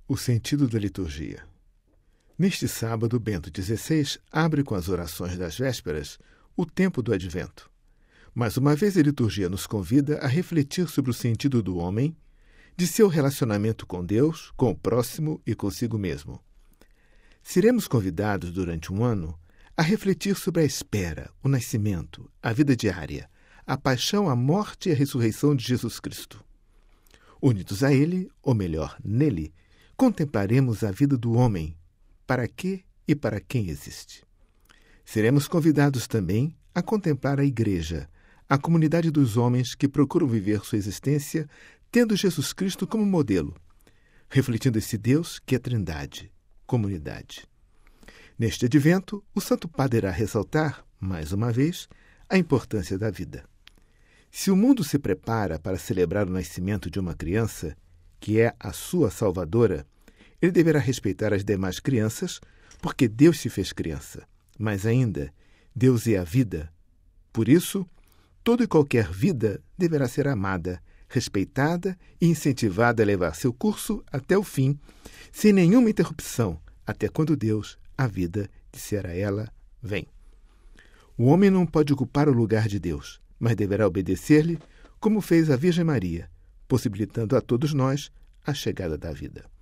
O sentido da liturgia. Neste sábado, Bento XVI abre com as orações das vésperas o tempo do Advento. Mais uma vez, a liturgia nos convida a refletir sobre o sentido do homem, de seu relacionamento com Deus, com o próximo e consigo mesmo. Seremos convidados, durante um ano, a refletir sobre a espera, o nascimento, a vida diária, a paixão, a morte e a ressurreição de Jesus Cristo. Unidos a Ele, ou melhor, nele, contemplaremos a vida do homem, para que e para quem existe. Seremos convidados também a contemplar a Igreja, a comunidade dos homens que procuram viver sua existência tendo Jesus Cristo como modelo, refletindo esse Deus que é Trindade, comunidade. Neste Advento, o Santo Padre irá ressaltar, mais uma vez, a importância da vida. Se o mundo se prepara para celebrar o nascimento de uma criança, que é a sua salvadora, ele deverá respeitar as demais crianças, porque Deus se fez criança. Mas ainda, Deus é a vida. Por isso, toda e qualquer vida deverá ser amada, respeitada e incentivada a levar seu curso até o fim, sem nenhuma interrupção, até quando Deus, a vida, disser a ela, vem. O homem não pode ocupar o lugar de Deus, mas deverá obedecer-lhe, como fez a Virgem Maria, possibilitando a todos nós a chegada da vida.